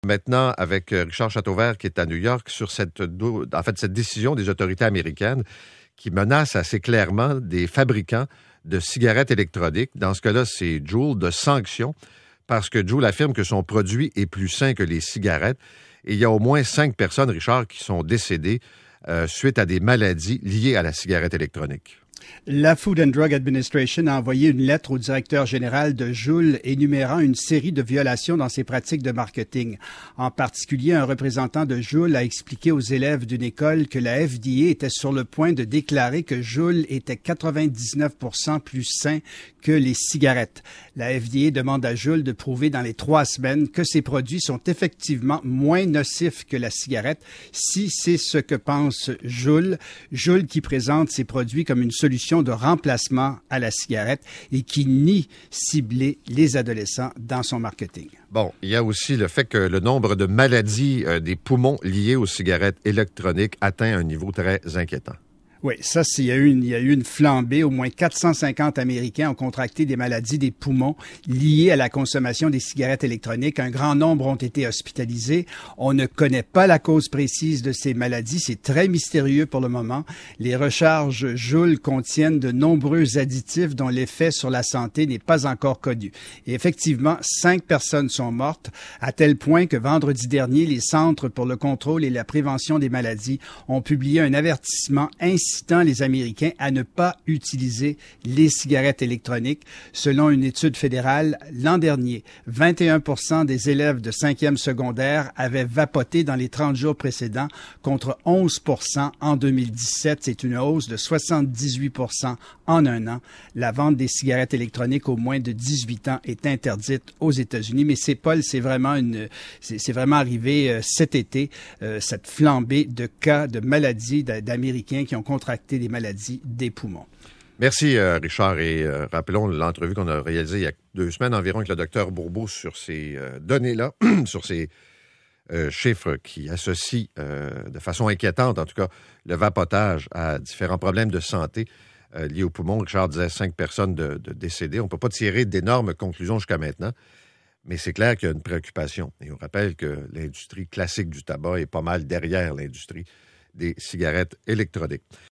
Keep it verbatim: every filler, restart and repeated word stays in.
Maintenant, avec Richard Châteauvert, qui est à New York, sur cette, en fait, cette décision des autorités américaines qui menace assez clairement des fabricants de cigarettes électroniques. Dans ce cas-là, c'est Juul, de sanctions, parce que Juul affirme que son produit est plus sain que les cigarettes. Et il y a au moins cinq personnes, Richard, qui sont décédées euh, suite à des maladies liées à la cigarette électronique. La Food and Drug Administration a envoyé une lettre au directeur général de Juul énumérant une série de violations dans ses pratiques de marketing. En particulier, un représentant de Juul a expliqué aux élèves d'une école que la F D A était sur le point de déclarer que Juul était quatre-vingt-dix-neuf pour cent plus sain que les cigarettes. La F D A demande à Juul de prouver dans les trois semaines que ces produits sont effectivement moins nocifs que la cigarette, si c'est ce que pense Juul. Juul qui présente ces produits comme une solution de remplacement à la cigarette et qui nie cibler les adolescents dans son marketing. Bon, il y a aussi le fait que le nombre de maladies euh, des poumons liées aux cigarettes électroniques atteint un niveau très inquiétant. Oui, ça, c'est, il y a eu une, il y a eu une flambée. Au moins quatre cent cinquante Américains ont contracté des maladies des poumons liées à la consommation des cigarettes électroniques. Un grand nombre ont été hospitalisés. On ne connaît pas la cause précise de ces maladies. C'est très mystérieux pour le moment. Les recharges Juul contiennent de nombreux additifs dont l'effet sur la santé n'est pas encore connu. Et effectivement, cinq personnes sont mortes, à tel point que vendredi dernier, les Centres pour le contrôle et la prévention des maladies ont publié un avertissement incitant les Américains à ne pas utiliser les cigarettes électroniques. Selon une étude fédérale, l'an dernier, vingt et un pour cent des élèves de cinquième secondaire avaient vapoté dans les trente jours précédents contre onze pour cent en deux mille dix-sept. C'est une hausse de soixante-dix-huit pour cent en un an. La vente des cigarettes électroniques aux moins de dix-huit ans est interdite aux États-Unis. Mais c'est, Paul, c'est vraiment une, c'est, c'est vraiment arrivé euh, cet été, euh, cette flambée de cas de maladies d'Américains qui ont contracté des maladies des poumons. Merci, euh, Richard. Et euh, rappelons l'entrevue qu'on a réalisée il y a deux semaines environ avec le docteur Bourbeau sur ces euh, données-là, sur ces euh, chiffres qui associent euh, de façon inquiétante, en tout cas, le vapotage à différents problèmes de santé euh, liés aux poumons. Richard disait cinq personnes de, de décédées. On ne peut pas tirer d'énormes conclusions jusqu'à maintenant, mais c'est clair qu'il y a une préoccupation. Et on rappelle que l'industrie classique du tabac est pas mal derrière l'industrie des cigarettes électroniques.